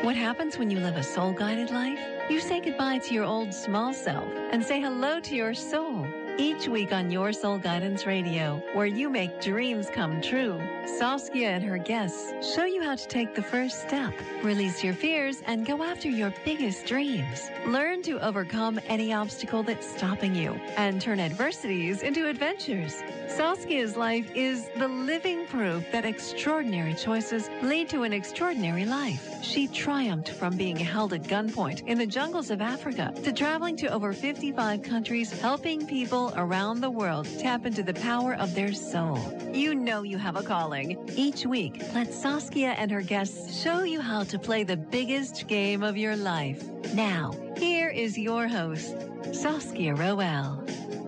What happens when you live a soul-guided life? You say goodbye to your old small self and say hello to your soul. Each week on Your Soul Guidance Radio, where you make dreams come true, Saskia and her guests show you how to take the first step, release your fears, and go after your biggest dreams. Learn to overcome any obstacle that's stopping you and turn adversities into adventures. Saskia's life is the living proof that extraordinary choices lead to an extraordinary life. She triumphed from being held at gunpoint in the jungles of Africa to traveling to over 55 countries, helping people around the world tap into the power of their soul. You know you have a calling. Each week, let Saskia and her guests show you how to play the biggest game of your life. Now, here is your host, Saskia Roel.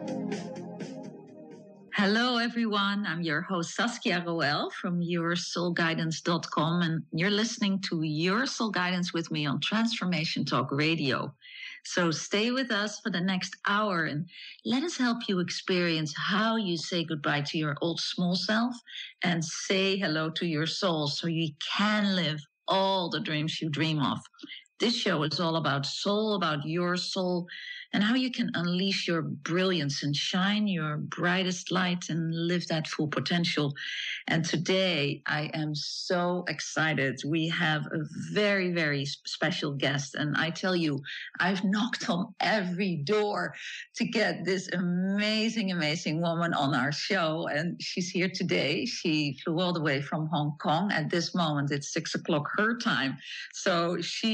Hello, everyone. I'm your host, Saskia Roel from YourSoulGuidance.com, and you're listening to Your Soul Guidance with me on Transformation Talk Radio. So stay with us for the next hour and let us help you experience how you say goodbye to your old small self and say hello to your soul so you can live all the dreams you dream of. This show is all about soul, about your soul, and how you can unleash your brilliance and shine your brightest light and live that full potential. And today I am so excited. We have a very, very special guest. And I tell you, I've knocked on every door to get this amazing, amazing woman on our show. And she's here today. She flew all the way from Hong Kong. At this moment, it's 6:00 her time. So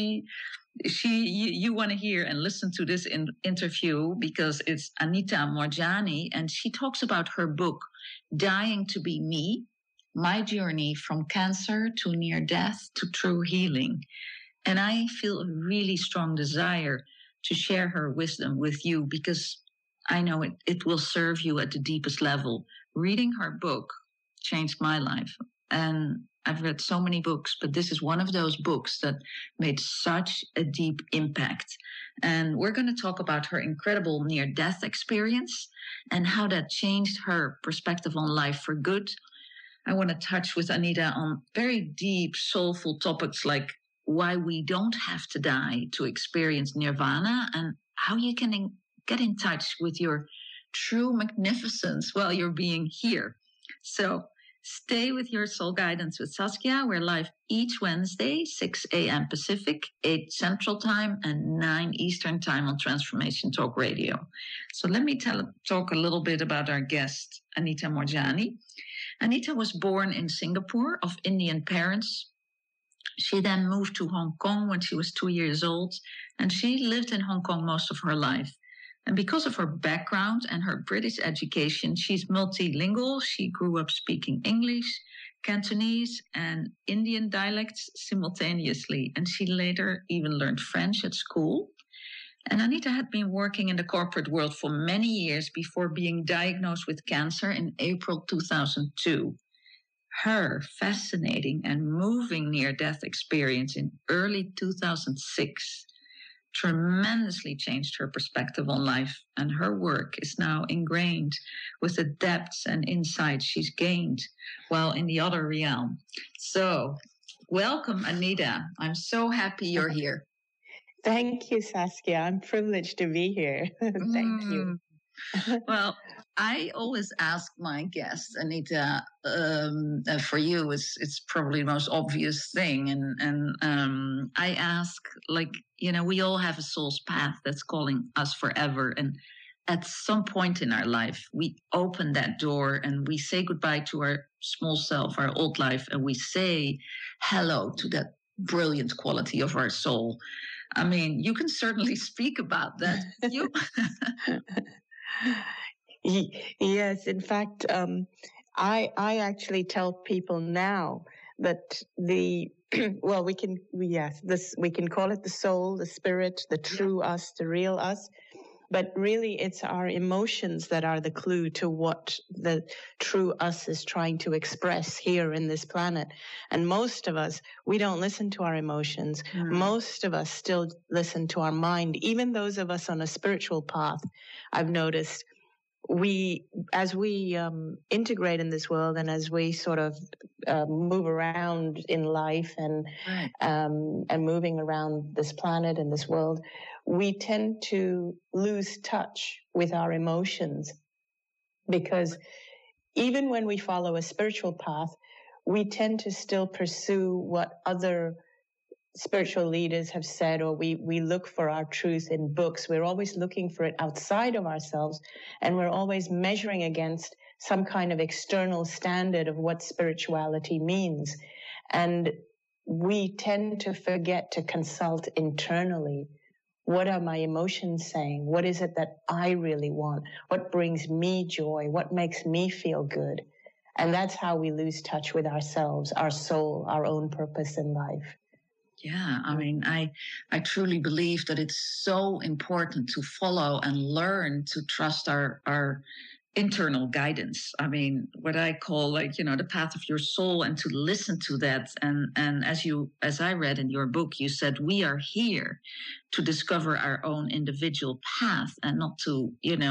you want to hear and listen to this interview because it's Anita Moorjani, and she talks about her book, Dying to Be Me, My Journey from Cancer to Near Death to True Healing. And I feel a really strong desire to share her wisdom with you because I know it will serve you at the deepest level. Reading her book changed my life. And I've read so many books, but this is one of those books that made such a deep impact. And we're going to talk about her incredible near-death experience and how that changed her perspective on life for good. I want to touch with Anita on very deep, soulful topics like why we don't have to die to experience nirvana and how you can get in touch with your true magnificence while you're being here. So stay with Your Soul Guidance with Saskia. We're live each Wednesday, 6 a.m. Pacific, 8 Central Time, and 9 Eastern Time on Transformation Talk Radio. So let me talk a little bit about our guest, Anita Moorjani. Anita was born in Singapore of Indian parents. She then moved to Hong Kong when she was 2 years old, and she lived in Hong Kong most of her life. And because of her background and her British education, she's multilingual. She grew up speaking English, Cantonese, and Indian dialects simultaneously. And she later even learned French at school. And Anita had been working in the corporate world for many years before being diagnosed with cancer in April 2002. Her fascinating and moving near-death experience in early 2006 tremendously changed her perspective on life, and her work is now ingrained with the depths and insights she's gained while in the other realm. So, welcome, Anita. I'm so happy you're here. Thank you, Saskia. I'm privileged to be here. Thank you. Well, I always ask my guests, Anita, for you, it's probably the most obvious thing. And I ask, we all have a soul's path that's calling us forever. And at some point in our life, we open that door and we say goodbye to our small self, our old life, and we say hello to that brilliant quality of our soul. I mean, you can certainly speak about that. Yes, in fact, I actually tell people now that we can call it the soul, the spirit, the true us, the real us. But really, it's our emotions that are the clue to what the true us is trying to express here in this planet. And most of us, we don't listen to our emotions. Most of us still listen to our mind. Even those of us on a spiritual path, I've noticed, as we integrate in this world, and as we sort of move around in life and moving around this planet and this world, we tend to lose touch with our emotions, because even when we follow a spiritual path, we tend to still pursue what other spiritual leaders have said, or we look for our truth in books. We're always looking for it outside of ourselves, and we're always measuring against some kind of external standard of what spirituality means. And we tend to forget to consult internally. What are my emotions saying? What is it that I really want? What brings me joy? What makes me feel good? And that's how we lose touch with ourselves, our soul, our own purpose in life. Yeah, I mean, I truly believe that it's so important to follow and learn to trust our internal guidance. I mean, what I call the path of your soul, and to listen to that. And as I read in your book, you said we are here to discover our own individual path, and not to,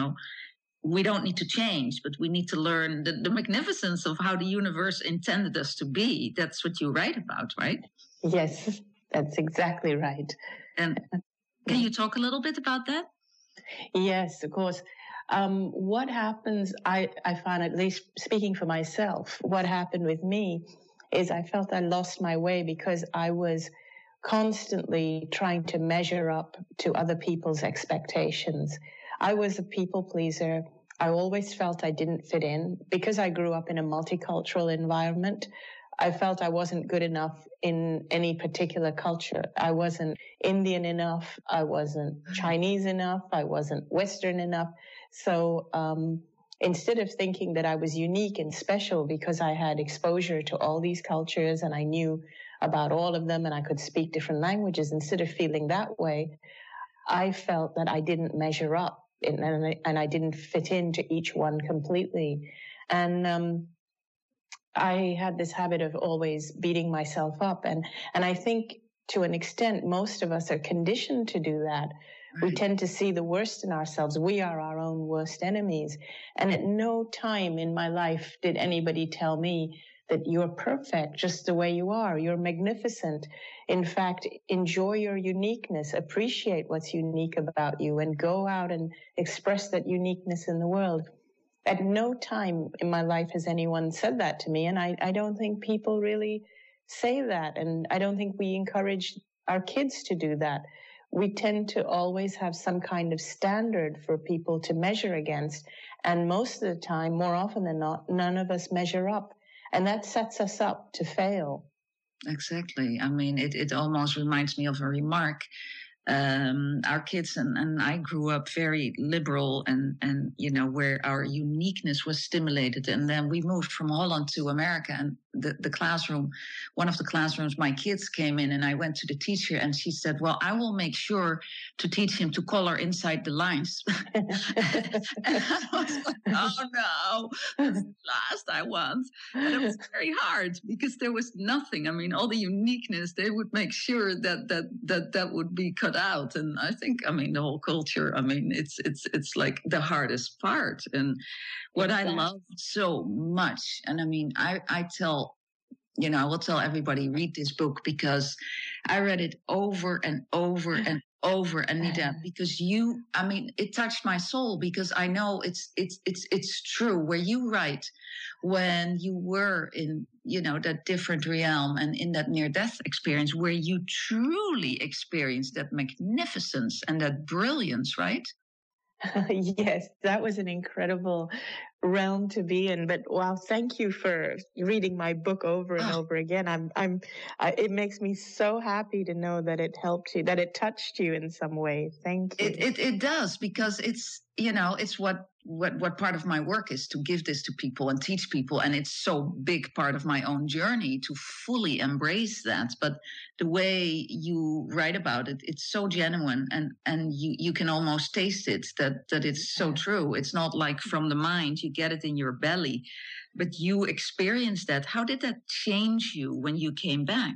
we don't need to change, but we need to learn the magnificence of how the universe intended us to be. That's what you write about, right? Yes. That's exactly right. And can you talk a little bit about that? Yes, of course. What happens, I find, at least speaking for myself, what happened with me is I felt I lost my way because I was constantly trying to measure up to other people's expectations. I was a people pleaser. I always felt I didn't fit in. Because I grew up in a multicultural environment, I felt I wasn't good enough in any particular culture. I wasn't Indian enough. I wasn't Chinese enough. I wasn't Western enough. So instead of thinking that I was unique and special because I had exposure to all these cultures and I knew about all of them and I could speak different languages, instead of feeling that way, I felt that I didn't measure up and I didn't fit into each one completely. And I had this habit of always beating myself up. And I think to an extent, most of us are conditioned to do that. Right. We tend to see the worst in ourselves. We are our own worst enemies. And at no time in my life did anybody tell me that you're perfect just the way you are. You're magnificent. In fact, enjoy your uniqueness, appreciate what's unique about you, and go out and express that uniqueness in the world. At no time in my life has anyone said that to me, and I don't think people really say that, and I don't think we encourage our kids to do that. We tend to always have some kind of standard for people to measure against, and most of the time, more often than not, none of us measure up, and that sets us up to fail. Exactly. I mean, it almost reminds me of a remark. Our kids and I grew up very liberal and where our uniqueness was stimulated. And then we moved from Holland to America, and the classroom, one of the classrooms, my kids came in, and I went to the teacher and she said, well, I will make sure to teach him to color inside the lines. And I was like, oh no, that's the last I want. And it was very hard because there was nothing. I mean, all the uniqueness, they would make sure that would be cut out. And I think, the whole culture, it's like the hardest part. And what I love so much, and I will tell everybody, read this book, because I read it over and over and over, Anita, because it touched my soul, because I know it's true where you write, when you were in, that different realm and in that near-death experience where you truly experienced that magnificence and that brilliance, right? Yes, that was an incredible realm to be in. But wow, thank you for reading my book over and over again. It makes me so happy to know that it helped you, that it touched you in some way. Thank you. It does, because it's what part of my work is, to give this to people and teach people. And it's so big part of my own journey to fully embrace that. But the way you write about it, it's so genuine, and you can almost taste it, that it's so true. It's not like from the mind, you get it in your belly, but you experience that. How did that change you when you came back?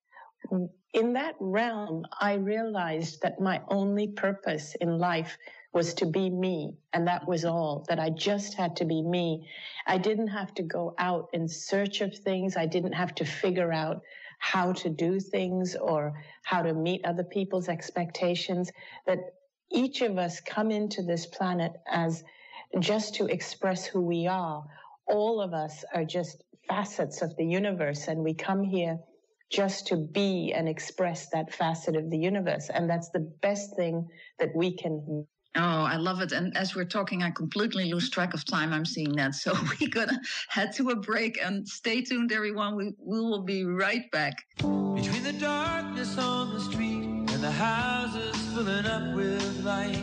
In that realm, I realized that my only purpose in life was to be me. And that was all, that I just had to be me. I didn't have to go out in search of things. I didn't have to figure out how to do things or how to meet other people's expectations. That each of us come into this planet as just to express who we are. All of us are just facets of the universe, and we come here just to be and express that facet of the universe. And that's the best thing that we can. Oh, I love it. And as we're talking, I completely lose track of time. I'm seeing that. So we're going to head to a break, and stay tuned, everyone. We will be right back. Between the darkness on the street and the houses filling up with light,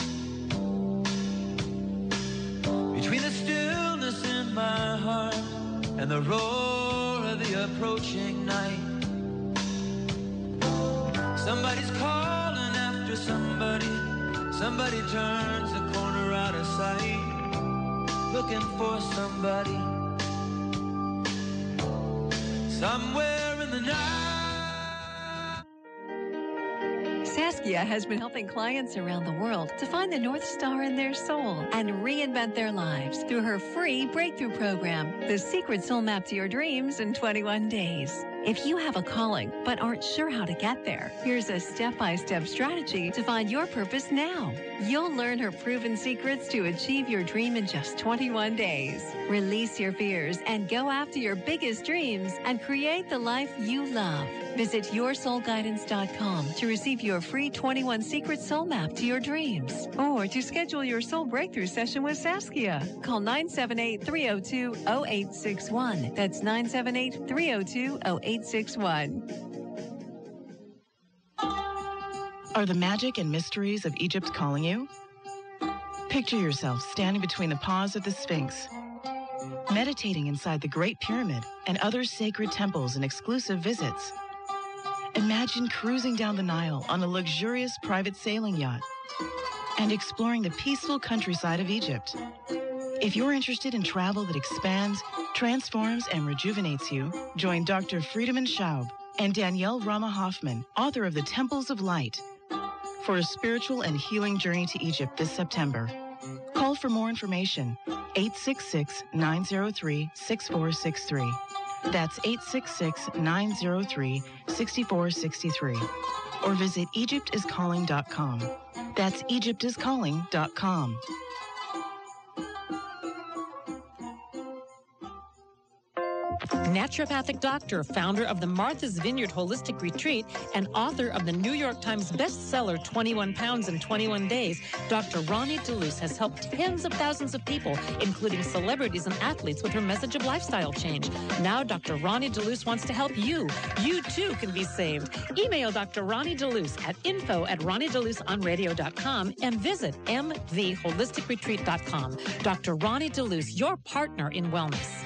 between the stillness in my heart and the roar of the approaching night, somebody's calling after somebody. Somebody turns the corner out of sight, looking for somebody. Somewhere in the night. Saskia has been helping clients around the world to find the North Star in their soul and reinvent their lives through her free breakthrough program, The Secret Soul Map to Your Dreams in 21 Days. If you have a calling but aren't sure how to get there, here's a step-by-step strategy to find your purpose now. You'll learn her proven secrets to achieve your dream in just 21 days. Release your fears and go after your biggest dreams and create the life you love. Visit yoursoulguidance.com to receive your free 21 Secret Soul Map to your dreams, or to schedule your soul breakthrough session with Saskia. Call 978-302-0861. That's 978-302-0861. Are the magic and mysteries of Egypt calling you? Picture yourself standing between the paws of the Sphinx, meditating inside the Great Pyramid and other sacred temples and exclusive visits. Imagine cruising down the Nile on a luxurious private sailing yacht and exploring the peaceful countryside of Egypt. If you're interested in travel that expands, transforms, and rejuvenates you, join Dr. Friedemann Schaub and Danielle Rama Hoffman, author of The Temples of Light, for a spiritual and healing journey to Egypt this September. Call for more information, 866-903-6463. That's 866-903-6463. Or visit EgyptIsCalling.com. That's EgyptIsCalling.com. Naturopathic doctor, founder of the Martha's Vineyard Holistic Retreat, and author of the New York Times bestseller 21 Pounds in 21 Days, Dr. Ronnie DeLuce has helped tens of thousands of people, including celebrities and athletes, with her message of lifestyle change. Now Dr. Ronnie DeLuce wants to help you. You too can be saved. Email Dr. Ronnie DeLuce at info@ronniedeluceonradio.com and visit mtheholisticretreat.com. Dr. Ronnie DeLuce, your partner in wellness.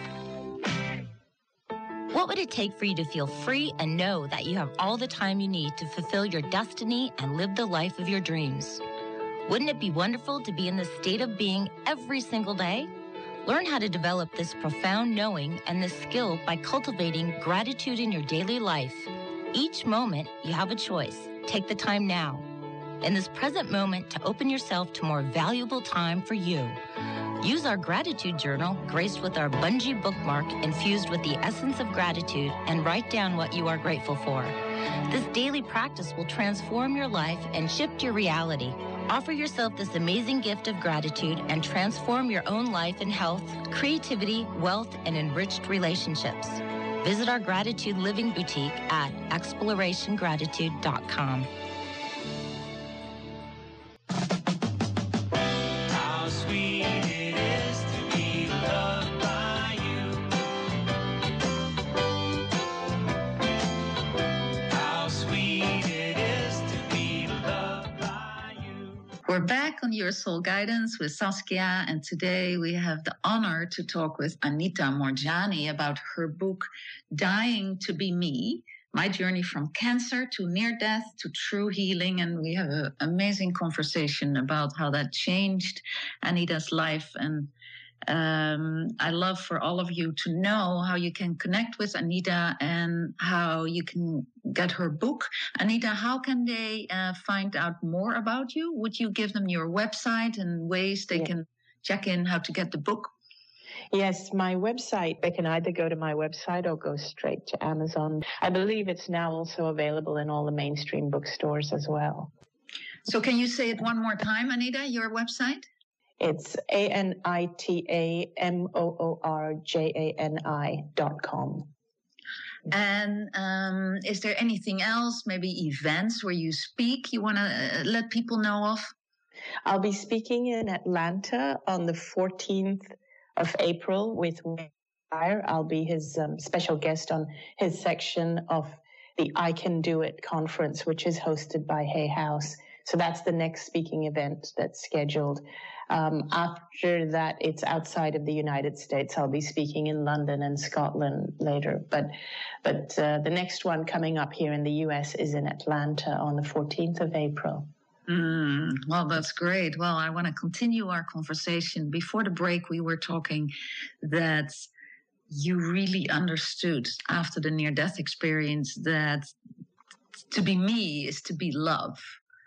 What would it take for you to feel free and know that you have all the time you need to fulfill your destiny and live the life of your dreams? Wouldn't it be wonderful to be in this state of being every single day? Learn how to develop this profound knowing and this skill by cultivating gratitude in your daily life. Each moment, you have a choice. Take the time now, in this present moment, to open yourself to more valuable time for you. Use our gratitude journal, graced with our bungee bookmark infused with the essence of gratitude, and write down what you are grateful for. This daily practice will transform your life and shift your reality. Offer yourself this amazing gift of gratitude and transform your own life in health, creativity, wealth, and enriched relationships. Visit our Gratitude Living Boutique at explorationgratitude.com. How sweet it is to be loved by you. How sweet it is to be loved by you. We're back on Your Soul Guidance with Saskia, and today we have the honor to talk with Anita Moorjani about her book, Dying to Be Me, My Journey from Cancer to Near Death to True Healing. And we have an amazing conversation about how that changed Anita's life and I love for all of you to know how you can connect with Anita and how you can get her book. Anita, how can they find out more about you? Would you give them your website and ways they can check in how to get the book? Yes, my website, they can either go to my website or go straight to Amazon. I believe it's now also available in all the mainstream bookstores as well. So can you say it one more time, Anita, your website? It's ANITAMOORJANI.com. And is there anything else, maybe events where you speak you want to let people know of? I'll be speaking in Atlanta on the 14th of April with Wayne Dyer. I'll be his special guest on his section of the I Can Do It conference, which is hosted by Hay House. So that's the next speaking event that's scheduled. After that, it's outside of the United States. I'll be speaking in London and Scotland later. But the next one coming up here in the U.S. is in Atlanta on the 14th of April. Well, that's great. Well, I want to continue our conversation. Before the break, we were talking that you really understood after the near-death experience that to be me is to be love.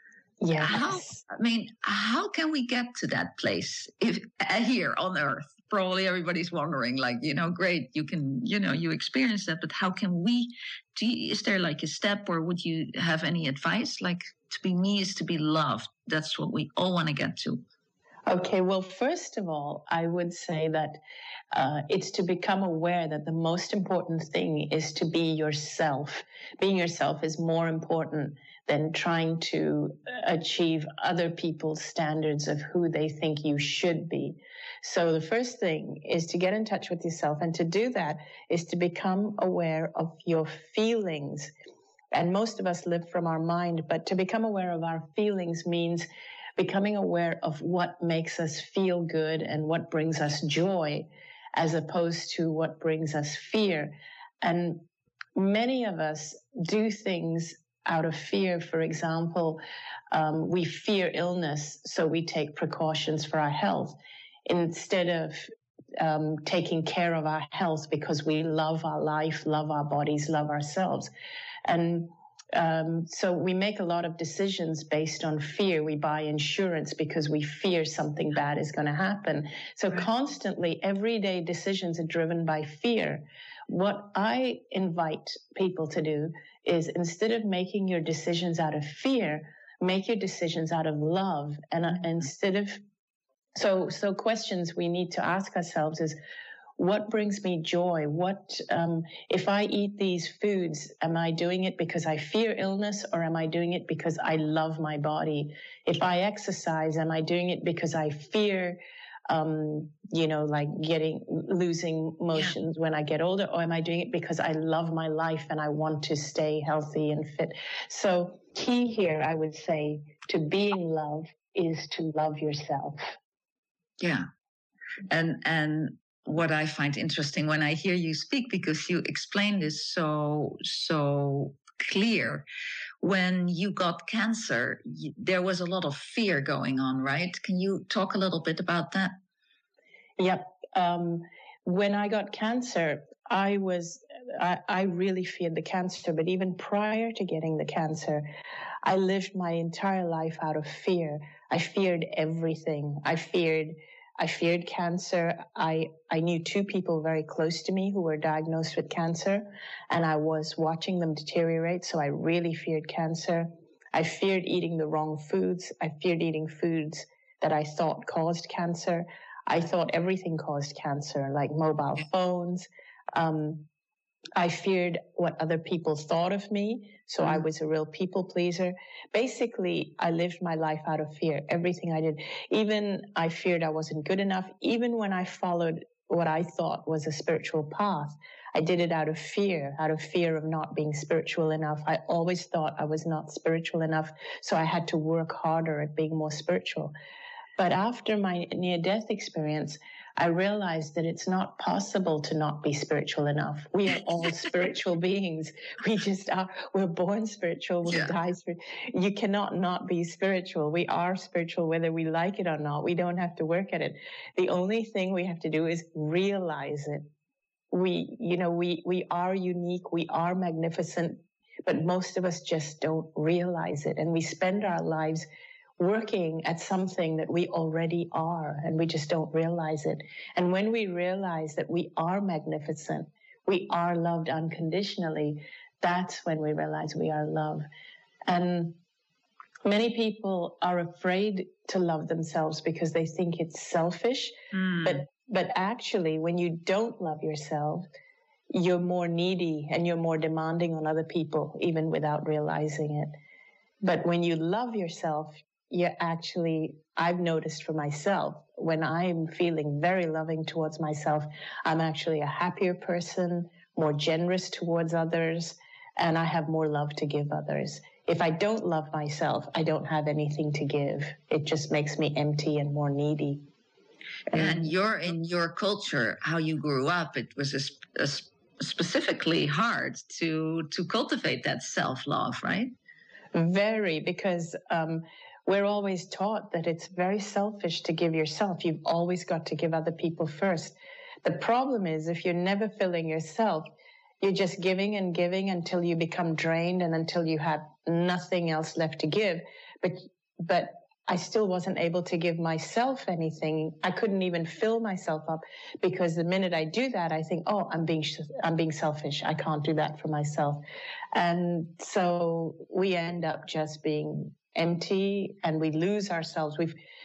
Yes. How can we get to that place if here on Earth? Probably everybody's wondering, great, you can, you experience that, but how can we, is there like a step, or would you have any advice? Like, to be me is to be loved. That's what we all want to get to. Okay, well, first of all, I would say that it's to become aware that the most important thing is to be yourself. Being yourself is more important than trying to achieve other people's standards of who they think you should be. So the first thing is to get in touch with yourself, and to do that is to become aware of your feelings. And most of us live from our mind, but to become aware of our feelings means becoming aware of what makes us feel good and what brings us joy, as opposed to what brings us fear. And many of us do things out of fear. For example, we fear illness, so we take precautions for our health instead of taking care of our health because we love our life, love our bodies, love ourselves. And so we make a lot of decisions based on fear. We buy insurance because we fear something bad is going to happen. So constantly, everyday decisions are driven by fear. What I invite people to do is, instead of making your decisions out of fear, make your decisions out of love. And instead of, so questions we need to ask ourselves is, what brings me joy? What, if I eat these foods, am I doing it because I fear illness, or am I doing it because I love my body? If I exercise, am I doing it because I fear, like losing motions when I get older, or am I doing it because I love my life and I want to stay healthy and fit? So key here, I would say, to being love is to love yourself. Yeah. And what I find interesting when I hear you speak, because you explain this so clear, when you got cancer, there was a lot of fear going on, right? Can you talk a little bit about that? Yep. When I got cancer, I really feared the cancer, but even prior to getting the cancer, I lived my entire life out of fear. I feared everything. I feared cancer. I knew two people very close to me who were diagnosed with cancer, and I was watching them deteriorate, so I really feared cancer. I feared eating the wrong foods. I feared eating foods that I thought caused cancer. I thought everything caused cancer, like mobile phones. I feared what other people thought of me, so I was a real people pleaser. Basically, I lived my life out of fear, everything I did. Even I feared I wasn't good enough. Even when I followed what I thought was a spiritual path, I did it out of fear of not being spiritual enough. I always thought I was not spiritual enough, so I had to work harder at being more spiritual. But after my near-death experience, I realized that it's not possible to not be spiritual enough. We are all spiritual beings. We just are. We're born spiritual. We die spiritual. You cannot not be spiritual. We are spiritual whether we like it or not. We don't have to work at it. The only thing we have to do is realize it. We are unique. We are magnificent, but most of us just don't realize it. And we spend our lives working at something that we already are, and we just don't realize it. And when we realize that we are magnificent, we are loved unconditionally, that's when we realize we are love. And many people are afraid to love themselves because they think it's selfish. But actually, when you don't love yourself, you're more needy and you're more demanding on other people, even without realizing it. But when you love yourself, I've noticed for myself, when I'm feeling very loving towards myself, I'm actually a happier person, more generous towards others, and I have more love to give others. If I don't love myself, I don't have anything to give. It just makes me empty and more needy. And in your culture, how you grew up, it was specifically hard to cultivate that self-love, right? Very, because we're always taught that it's very selfish to give yourself. You've always got to give other people first. The problem is, if you're never filling yourself, you're just giving and giving until you become drained and until you have nothing else left to give. But I still wasn't able to give myself anything. I couldn't even fill myself up, because the minute I do that, I think, oh, I'm being selfish. I can't do that for myself. And so we end up just being empty, and we lose ourselves.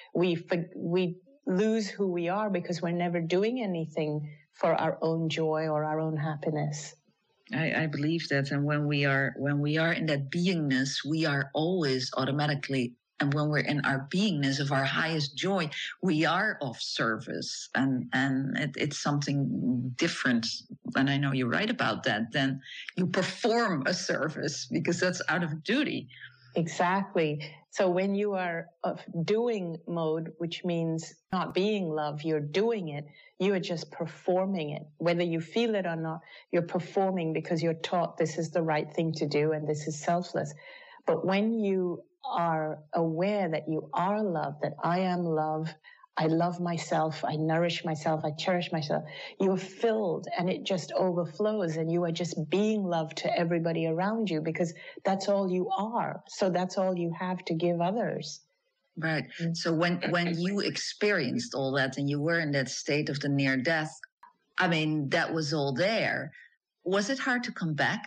We lose who we are because we're never doing anything for our own joy or our own happiness. I believe that. And when we are in that beingness, we are always automatically, and when we're in our beingness of our highest joy, we are of service, and it's something different. And I know you're right about that. Then you perform a service because that's out of duty. Exactly. So when you are of doing mode, which means not being love, you're doing it, you are just performing it. Whether you feel it or not, you're performing because you're taught this is the right thing to do and this is selfless. But when you are aware that you are love, that I am love, I love myself, I nourish myself, I cherish myself, you're filled and it just overflows, and you are just being love to everybody around you because that's all you are. So that's all you have to give others. Right. So when you experienced all that and you were in that state of the near death, I mean, that was all there. Was it hard to come back?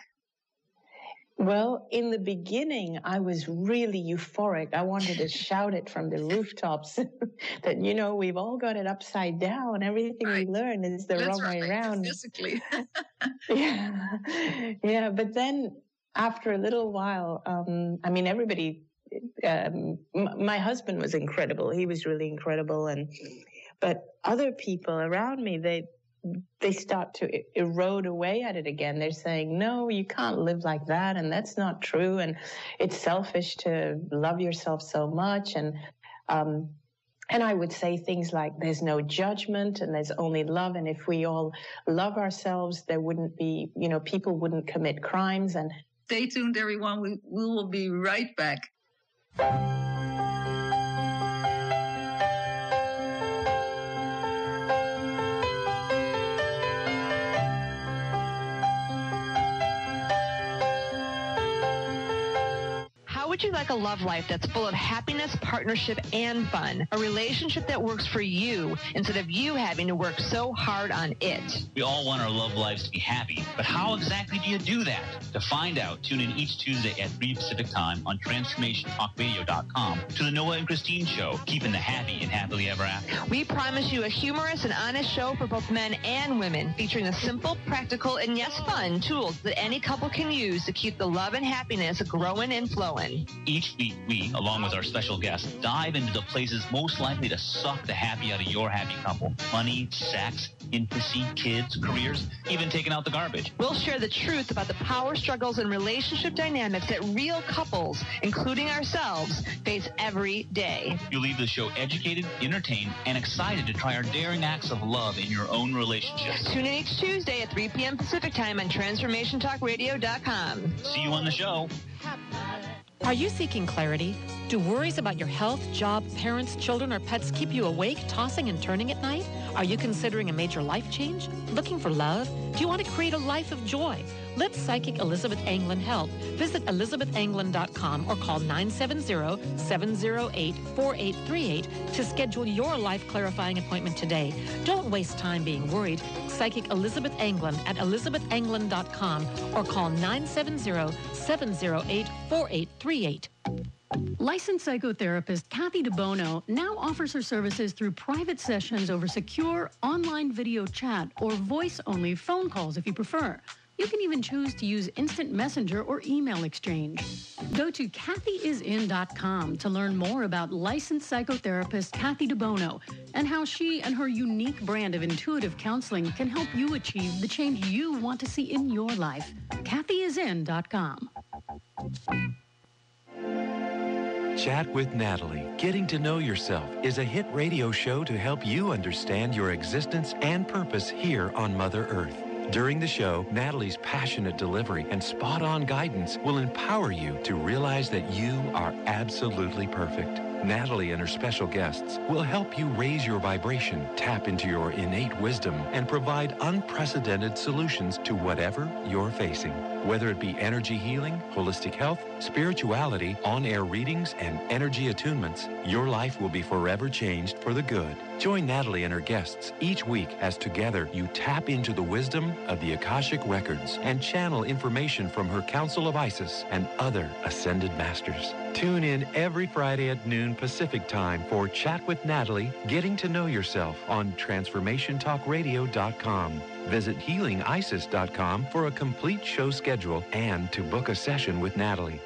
Well, in the beginning, I was really euphoric. I wanted to shout it from the rooftops that, we've all got it upside down. Everything we learn is the wrong way around. Physically. Yeah. But then after a little while, everybody, my husband was incredible. He was really incredible. But other people around me, they start to erode away at it again. They're saying, no, you can't live like that, and that's not true, and it's selfish to love yourself so much. And I would say things like, there's no judgment and there's only love, and if we all love ourselves, there wouldn't be, people wouldn't commit crimes. And stay tuned, everyone. We will be right back. Would you like a love life that's full of happiness, partnership, and fun? A relationship that works for you instead of you having to work so hard on it. We all want our love lives to be happy, but how exactly do you do that? To find out, tune in each Tuesday at 3 Pacific Time on TransformationTalkRadio.com to the Noah and Christine Show, keeping the happy and happily ever after. We promise you a humorous and honest show for both men and women, featuring the simple, practical, and yes, fun tools that any couple can use to keep the love and happiness growing and flowing. Each week, we, along with our special guests, dive into the places most likely to suck the happy out of your happy couple. Money, sex, intimacy, kids, careers, even taking out the garbage. We'll share the truth about the power struggles and relationship dynamics that real couples, including ourselves, face every day. You'll leave the show educated, entertained, and excited to try our daring acts of love in your own relationships. Tune in each Tuesday at 3 p.m. Pacific Time on TransformationTalkRadio.com. See you on the show. Are you seeking clarity? Do worries about your health, job, parents, children, or pets keep you awake, tossing and turning at night? Are you considering a major life change? Looking for love? Do you want to create a life of joy? Let psychic Elizabeth Anglin help. Visit ElizabethAnglin.com or call 970-708-4838 to schedule your life-clarifying appointment today. Don't waste time being worried. Psychic Elizabeth Anglin at ElizabethAnglin.com or call 970-708-4838. Licensed psychotherapist Kathy DeBono now offers her services through private sessions over secure online video chat or voice-only phone calls if you prefer. You can even choose to use instant messenger or email exchange. Go to kathyisin.com to learn more about licensed psychotherapist Kathy DeBono and how she and her unique brand of intuitive counseling can help you achieve the change you want to see in your life. kathyisin.com. Chat with Natalie, Getting to Know Yourself, is a hit radio show to help you understand your existence and purpose here on Mother Earth. During the show, Natalie's passionate delivery and spot-on guidance will empower you to realize that you are absolutely perfect. Natalie and her special guests will help you raise your vibration, tap into your innate wisdom, and provide unprecedented solutions to whatever you're facing. Whether it be energy healing, holistic health, spirituality, on-air readings, and energy attunements, your life will be forever changed for the good. Join Natalie and her guests each week as together you tap into the wisdom of the Akashic Records and channel information from her Council of Isis and other ascended masters. Tune in every Friday at noon Pacific Time for Chat with Natalie, Getting to Know Yourself on TransformationTalkRadio.com. Visit HealingIsis.com for a complete show schedule and to book a session with Natalie.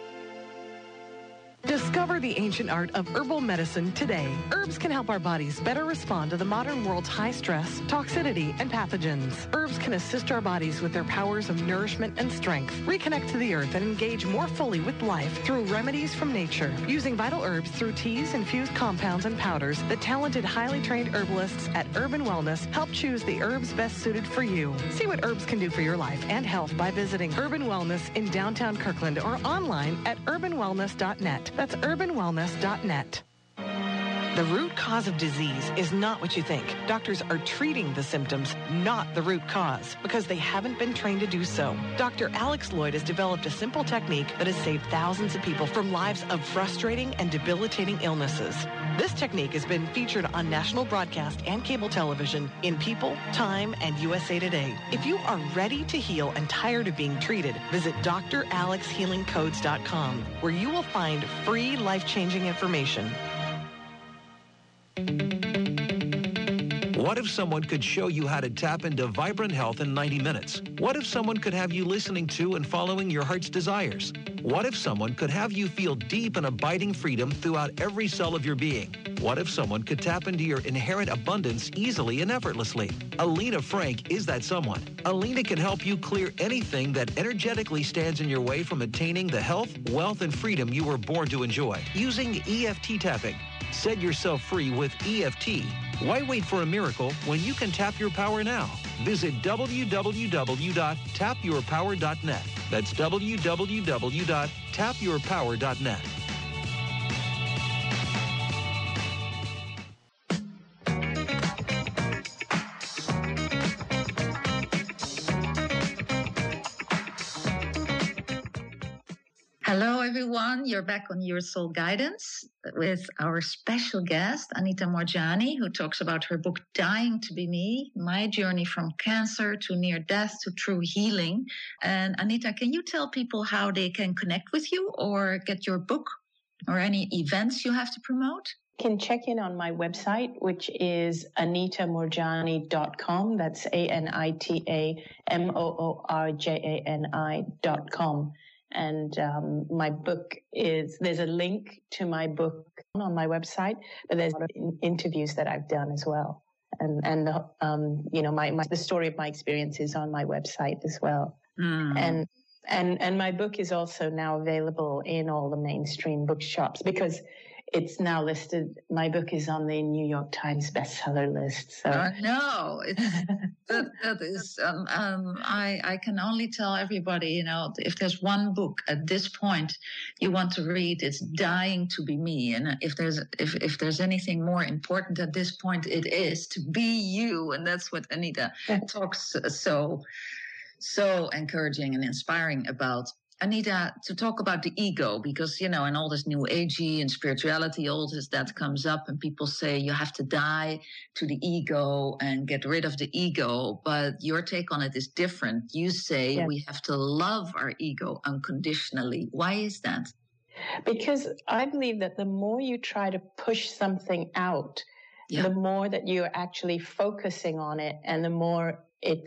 Discover the ancient art of herbal medicine today. Herbs can help our bodies better respond to the modern world's high stress, toxicity, and pathogens. Herbs can assist our bodies with their powers of nourishment and strength, reconnect to the earth, and engage more fully with life through remedies from nature. Using vital herbs through teas, infused compounds, and powders, the talented, highly trained herbalists at Urban Wellness help choose the herbs best suited for you. See what herbs can do for your life and health by visiting Urban Wellness in downtown Kirkland or online at urbanwellness.net. That's urbanwellness.net. The root cause of disease is not what you think. Doctors are treating the symptoms, not the root cause, because they haven't been trained to do so. Dr. Alex Lloyd has developed a simple technique that has saved thousands of people from lives of frustrating and debilitating illnesses. This technique has been featured on national broadcast and cable television in People, Time, and USA Today. If you are ready to heal and tired of being treated, visit dralexhealingcodes.com, where you will find free life-changing information. What if someone could show you how to tap into vibrant health in 90 minutes? What if someone could have you listening to and following your heart's desires? What if someone could have you feel deep and abiding freedom throughout every cell of your being? What if someone could tap into your inherent abundance easily and effortlessly? Alina Frank is that someone. Alina can help you clear anything that energetically stands in your way from attaining the health, wealth, and freedom you were born to enjoy using EFT tapping. Set yourself free with EFT. Why wait for a miracle when you can tap your power now? Visit www.tapyourpower.net. That's www.tapyourpower.net. Hello, everyone. You're back on Your Soul Guidance with our special guest, Anita Moorjani, who talks about her book, Dying to Be Me, My Journey from Cancer to Near Death to True Healing. And Anita, can you tell people how they can connect with you or get your book or any events you have to promote? Can check in on my website, which is anitamoorjani.com. That's ANITAMOORJANI.com. And my book there's a link to my book on my website, but there's a lot of interviews that I've done as well. And the story of my experience is on my website as well. And my book is also now available in all the mainstream bookshops because it's now listed. My book is on the New York Times bestseller list. So no, that is. I can only tell everybody, if there's one book at this point you want to read, it's Dying to Be Me. And if there's anything more important at this point, it is to be you. And that's what Anita talks so encouraging and inspiring about. Anita, to talk about the ego, because, in all this new agey and spirituality, all this that comes up, and people say you have to die to the ego and get rid of the ego. But your take on it is different. You say we have to love our ego unconditionally. Why is that? Because I believe that the more you try to push something out, the more that you're actually focusing on it, and the more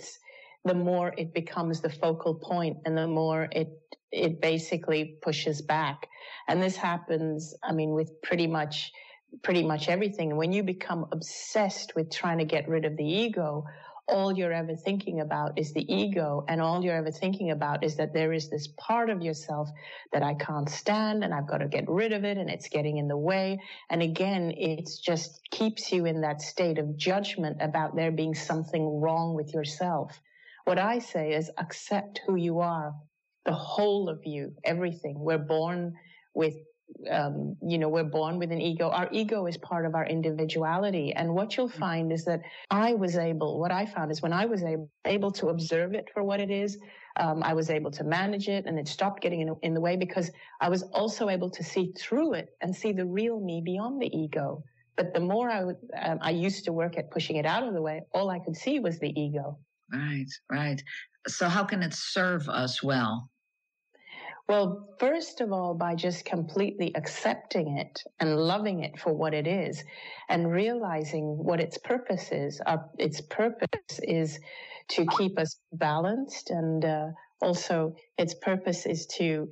it becomes the focal point, and the more it basically pushes back. And this happens, with pretty much everything. When you become obsessed with trying to get rid of the ego, all you're ever thinking about is the ego, and all you're ever thinking about is that there is this part of yourself that I can't stand, and I've got to get rid of it, and it's getting in the way. And again, it just keeps you in that state of judgment about there being something wrong with yourself. What I say is accept who you are, the whole of you, everything. We're born with, we're born with an ego. Our ego is part of our individuality. And what you'll find is that what I found is when I was able to observe it for what it is, I was able to manage it, and it stopped getting in the way because I was also able to see through it and see the real me beyond the ego. But the more I used to work at pushing it out of the way, all I could see was the ego. Right. So how can it serve us well? Well, first of all, by just completely accepting it and loving it for what it is and realizing what its purpose is. Its purpose is to keep us balanced, and also its purpose is to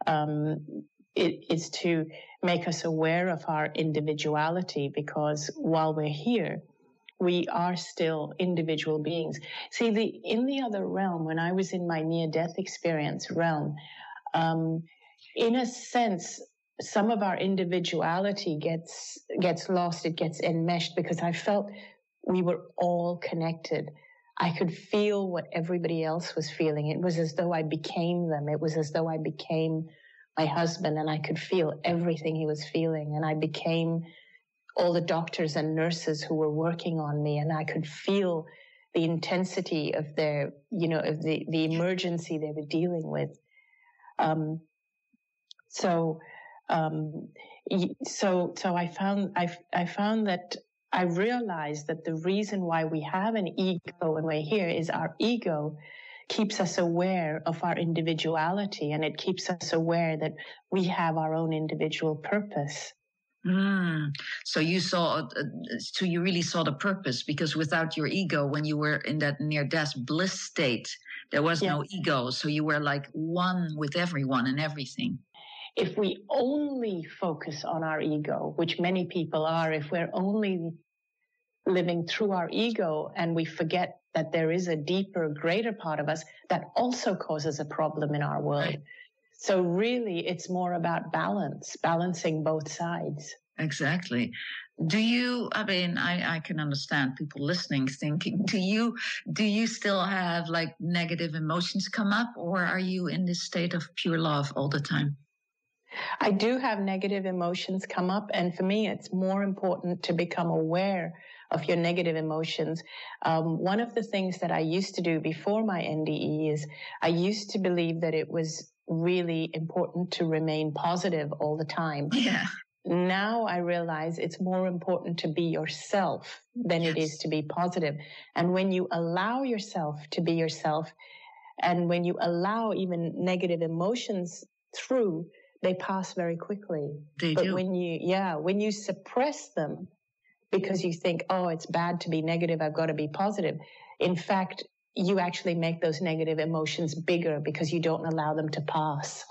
make us aware of our individuality, because while we're here, we are still individual beings. See, in the other realm, when I was in my near-death experience realm, in a sense, some of our individuality gets lost, it gets enmeshed, because I felt we were all connected. I could feel what everybody else was feeling. It was as though I became them. It was as though I became my husband, and I could feel everything he was feeling. And I became all the doctors and nurses who were working on me, and I could feel the intensity of their, of the emergency they were dealing with. So I found that I realized that the reason why we have an ego when we're here is our ego keeps us aware of our individuality, and it keeps us aware that we have our own individual purpose. So you really saw the purpose, because without your ego, when you were in that near-death bliss state, there was no ego. So you were like one with everyone and everything. If we only focus on our ego, which many people are, if we're only living through our ego and we forget that there is a deeper, greater part of us, that also causes a problem in our world. Right. So really, it's more about balancing both sides. Exactly. I can understand people listening thinking, do you still have like negative emotions come up, or are you in this state of pure love all the time? I do have negative emotions come up, and for me, it's more important to become aware of your negative emotions. One of the things that I used to do before my NDE is I used to believe that it was really important to remain positive all the time. Yeah. Now I realize it's more important to be yourself than it is to be positive. And when you allow yourself to be yourself, and when you allow even negative emotions through, they pass very quickly. They do. When you suppress them because you think, oh, it's bad to be negative, I've got to be positive. In fact, you actually make those negative emotions bigger because you don't allow them to pass.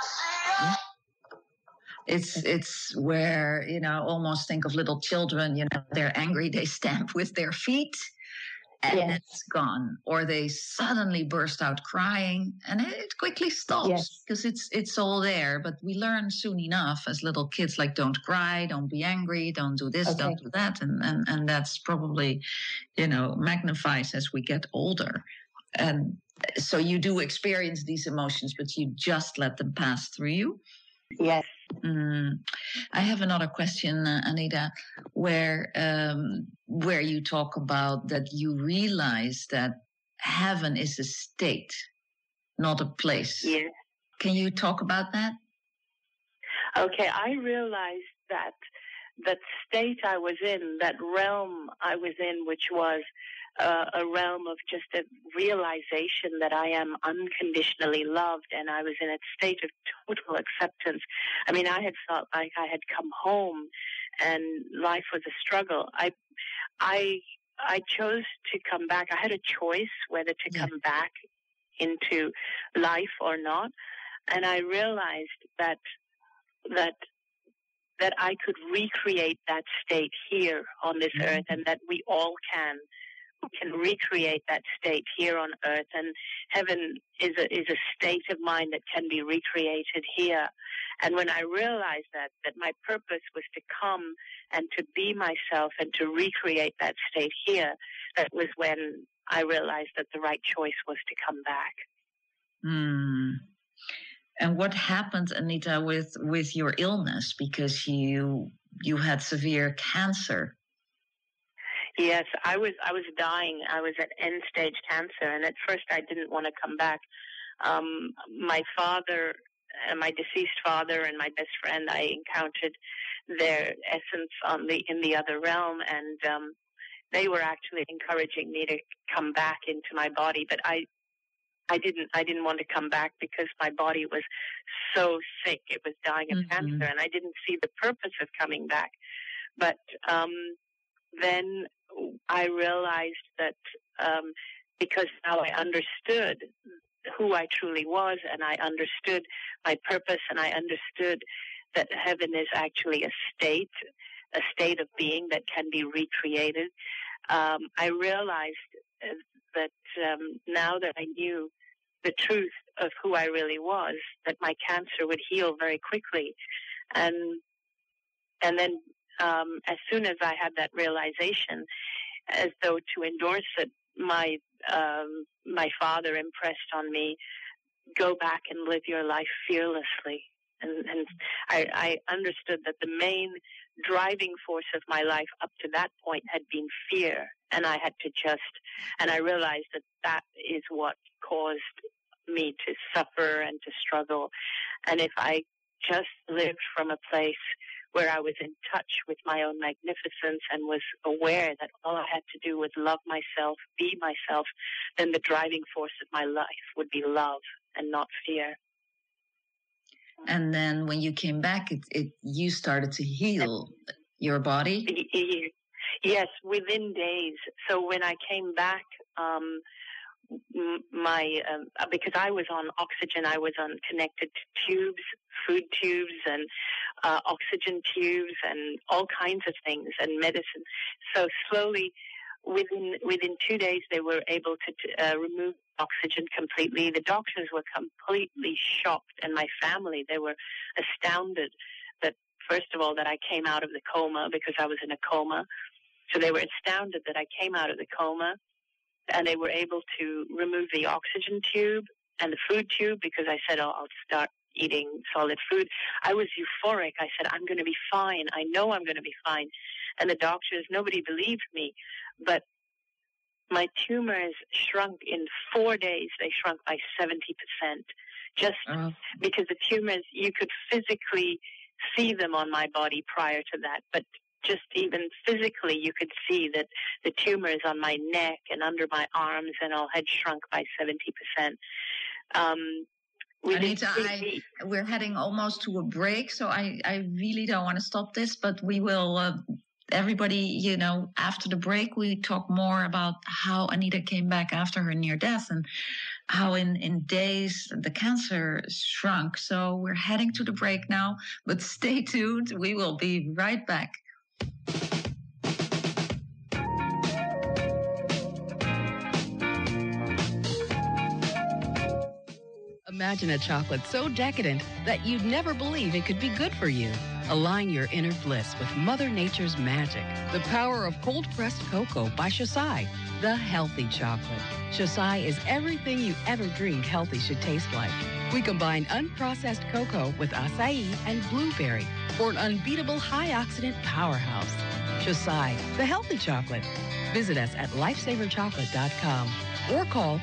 It's where, almost think of little children, they're angry, they stamp with their feet and it's gone. Or they suddenly burst out crying and it quickly stops because it's all there. But we learn soon enough as little kids, like, don't cry, don't be angry, don't do this, don't do that. And that's probably, magnifies as we get older. And so you do experience these emotions, but you just let them pass through you. Yes. I have another question, Anita, where you talk about that you realize that heaven is a state, not a place. Yes. Can you talk about that? Okay, I realized that state I was in, that realm I was in, which was a realm of just a realization that I am unconditionally loved, and I was in a state of total acceptance. I mean, I had felt like I had come home and life was a struggle. I chose to come back. I had a choice whether to come back into life or not, and I realized that I could recreate that state here on this earth, and that we all can recreate that state here on earth. And heaven is a state of mind that can be recreated here. And when I realized that my purpose was to come and to be myself and to recreate that state here, that was when I realized that the right choice was to come back. And what happened, Anita, with your illness? Because you had severe cancer. Yes, I was dying. I was at end-stage cancer, and at first I didn't want to come back. My father, my deceased father, and my best friend, I encountered their essence in the other realm, and they were actually encouraging me to come back into my body. But I didn't want to come back because my body was so sick; it was dying of cancer, and I didn't see the purpose of coming back. But then I realized that because now I understood who I truly was, and I understood my purpose, and I understood that heaven is actually a state of being that can be recreated. I realized that now that I knew the truth of who I really was, that my cancer would heal very quickly. And then as soon as I had that realization, as though to endorse it, my father impressed on me, go back and live your life fearlessly. And I understood that the main driving force of my life up to that point had been fear. And I had to and I realized that is what caused me to suffer and to struggle. And if I just lived from a place where I was in touch with my own magnificence and was aware that all I had to do was love myself, be myself, then the driving force of my life would be love and not fear. And then when you came back, you started to heal your body? Yes, within days. So when I came back, because I was on oxygen, I was connected to tubes, food tubes, and oxygen tubes, and all kinds of things, and medicine. So slowly, within 2 days, they were able to remove oxygen completely. The doctors were completely shocked, and my family, they were astounded that, first of all, that I came out of the coma, because I was in a coma. So they were astounded that I came out of the coma, and they were able to remove the oxygen tube and the food tube, because I said, I'll start eating solid food. I was euphoric. I said, I'm going to be fine. I know I'm going to be fine. And the doctors, nobody believed me. But my tumors shrunk in 4 days. They shrunk by 70%. Just because the tumors, you could physically see them on my body prior to that. But just even physically, you could see that the tumors on my neck and under my arms and all had shrunk by 70%. Anita, we're heading almost to a break, so I really don't want to stop this, but we will everybody, after the break, we talk more about how Anita came back after her near death and how in days the cancer shrunk. So we're heading to the break now, but stay tuned. We will be right back. Imagine a chocolate so decadent that you'd never believe it could be good for you. Align your inner bliss with Mother Nature's magic. The power of cold-pressed cocoa by Shasai, the healthy chocolate. Shasai is everything you ever dreamed healthy should taste like. We combine unprocessed cocoa with acai and blueberry for an unbeatable high-oxidant powerhouse. Shasai, the healthy chocolate. Visit us at lifesaverchocolate.com or call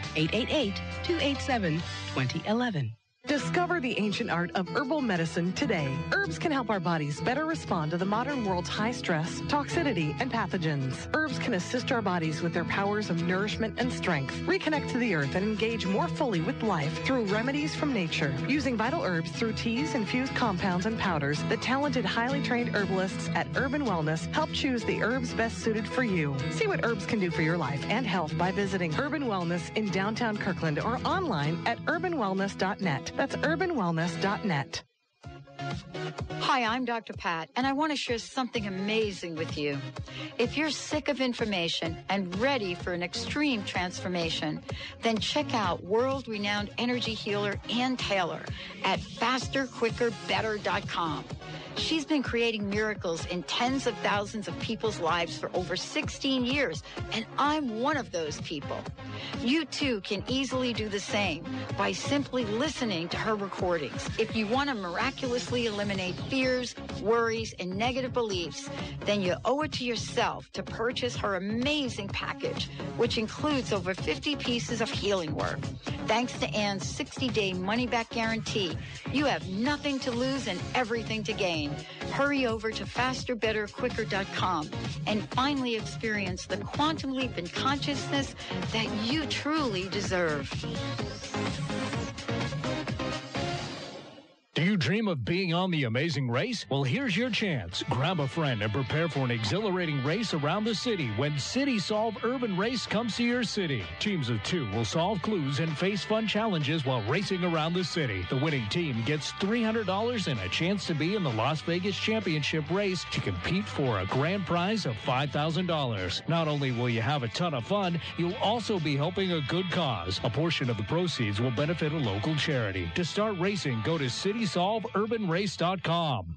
888-287-2011. Discover the ancient art of herbal medicine today. Herbs can help our bodies better respond to the modern world's high stress, toxicity, and pathogens. Herbs can assist our bodies with their powers of nourishment and strength, reconnect to the earth, and engage more fully with life through remedies from nature. Using vital herbs through teas, infused compounds, and powders, the talented, highly trained herbalists at Urban Wellness help choose the herbs best suited for you. See what herbs can do for your life and health by visiting Urban Wellness in downtown Kirkland or online at urbanwellness.net. That's urbanwellness.net. Hi, I'm Dr. Pat, and I want to share something amazing with you. If you're sick of information and ready for an extreme transformation, then check out world-renowned energy healer Ann Taylor at fasterquickerbetter.com. She's been creating miracles in tens of thousands of people's lives for over 16 years, and I'm one of those people. You too can easily do the same by simply listening to her recordings. If you want to miraculously eliminate fears, worries, and negative beliefs, then you owe it to yourself to purchase her amazing package, which includes over 50 pieces of healing work. Thanks to Ann's 60-day money-back guarantee, you have nothing to lose and everything to gain. Hurry over to fasterbetterquicker.com and finally experience the quantum leap in consciousness that you truly deserve. Do you dream of being on The Amazing Race? Well, here's your chance. Grab a friend and prepare for an exhilarating race around the city when City Solve Urban Race comes to your city. Teams of 2 will solve clues and face fun challenges while racing around the city. The winning team gets $300 and a chance to be in the Las Vegas Championship race to compete for a grand prize of $5,000. Not only will you have a ton of fun, you'll also be helping a good cause. A portion of the proceeds will benefit a local charity. To start racing, go to CitySolveUrbanRace.com.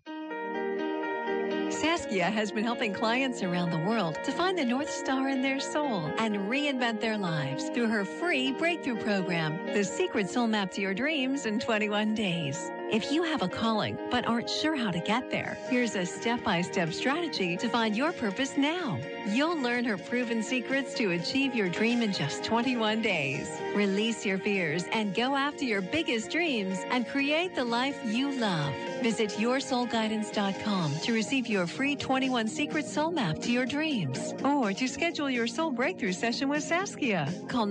Saskia has been helping clients around the world to find the North Star in their soul and reinvent their lives through her free breakthrough program, The Secret Soul Map to Your Dreams in 21 Days. If you have a calling but aren't sure how to get there, here's a step-by-step strategy to find your purpose now. You'll learn her proven secrets to achieve your dream in just 21 days. Release your fears and go after your biggest dreams and create the life you love. Visit yoursoulguidance.com to receive your free 21 Secret Soul Map to your dreams or to schedule your soul breakthrough session with Saskia. Call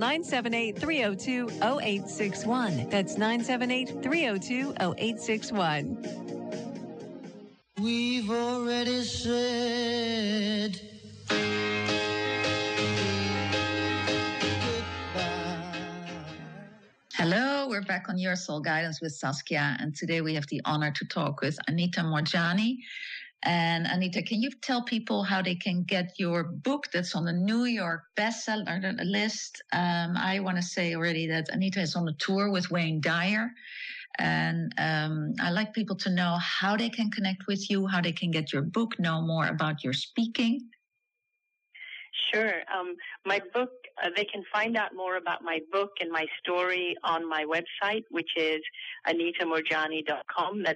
978-302-0861. That's 978-302-0861. We've already said Hello, we're back on Your Soul Guidance with Saskia, and today we have the honor to talk with Anita Moorjani. And Anita, can you tell people how they can get your book that's on the New York bestseller list? I want to say already that Anita is on a tour with Wayne Dyer, and I like people to know how they can connect with you, how they can get your book, know more about your speaking. Sure. My book, they can find out more about my book and my story on my website, which is AnitaMoorjani.com. That's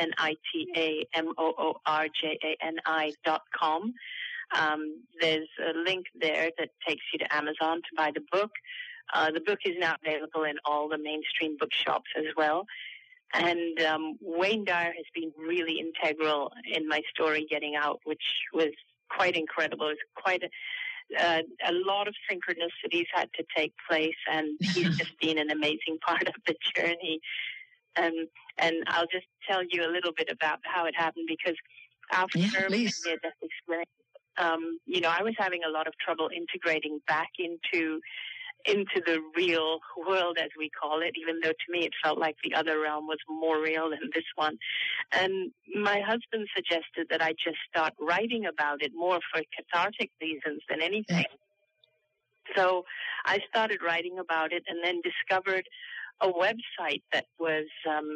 AnitaMoorjani.com. There's a link there that takes you to Amazon to buy the book. The book is now available in all the mainstream bookshops as well. And Wayne Dyer has been really integral in my story getting out, which was quite incredible. It was quite a lot of synchronicities had to take place, and he's just been an amazing part of the journey. And I'll just tell you a little bit about how it happened, because after my near-death experience, I was having a lot of trouble integrating back into the real world, as we call it, even though to me it felt like the other realm was more real than this one. And my husband suggested that I just start writing about it more for cathartic reasons than anything. So I started writing about it and then discovered a website that was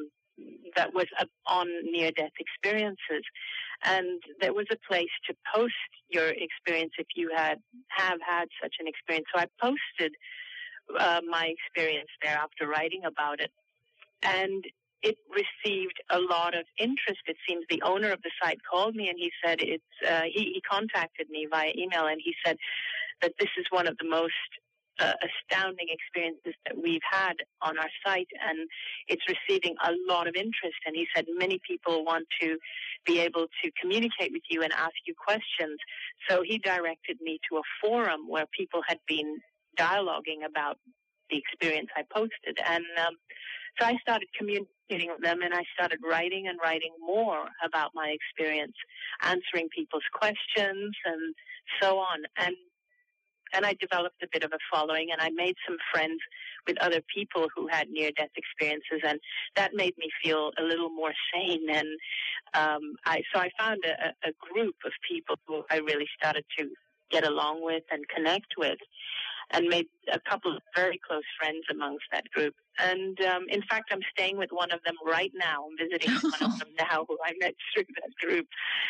on near-death experiences. And there was a place to post your experience if you have had such an experience. So I posted my experience there after writing about it. And it received a lot of interest. It seems the owner of the site called me and he said he contacted me via email, and he said that this is one of the most astounding experiences that we've had on our site, and it's receiving a lot of interest. And he said many people want to be able to communicate with you and ask you questions. So he directed me to a forum where people had been dialoguing about the experience I posted. And so I started communicating with them, and I started writing more about my experience, answering people's questions and so on. And I developed a bit of a following, and I made some friends with other people who had near-death experiences, and that made me feel a little more sane. And so I found a group of people who I really started to get along with and connect with, and made a couple of very close friends amongst that group. And in fact, I'm staying with one of them right now. I'm visiting one of them now who I met through that group.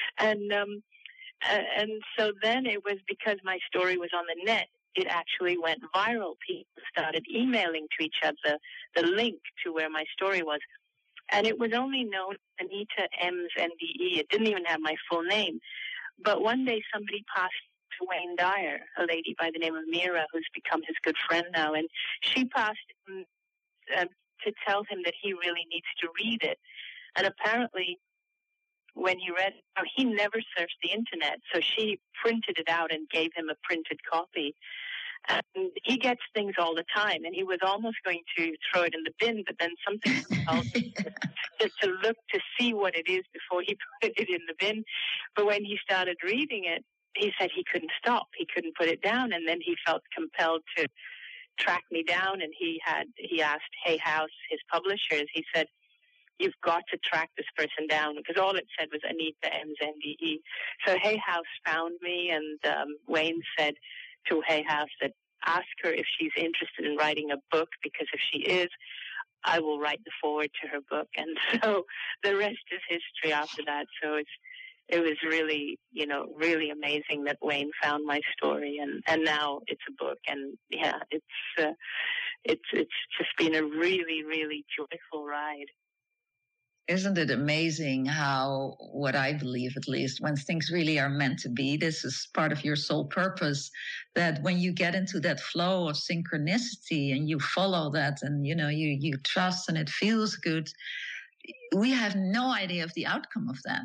And so then it was because my story was on the net, it actually went viral. People started emailing to each other the link to where my story was. And it was only known as Anita M's NDE. It didn't even have my full name. But one day somebody passed to Wayne Dyer, a lady by the name of Mira, who's become his good friend now. And she passed him to tell him that he really needs to read it. And apparently, when he read it, he never searched the internet, so she printed it out and gave him a printed copy. And he gets things all the time, and he was almost going to throw it in the bin, but then something compelled him to look to see what it is before he put it in the bin. But when he started reading it, he said he couldn't stop. He couldn't put it down, and then he felt compelled to track me down, and he asked Hay House, his publishers, he said, "You've got to track this person down," because all it said was Anita M's NDE. So Hay House found me, and Wayne said to Hay House that ask her if she's interested in writing a book, because if she is, I will write the foreword to her book. And so the rest is history after that. So it was really, really amazing that Wayne found my story, and now it's a book. And yeah, it's just been a really, really joyful ride. Isn't it amazing how, what I believe at least, when things really are meant to be, this is part of your soul purpose, that when you get into that flow of synchronicity and you follow that and, you trust and it feels good, we have no idea of the outcome of that.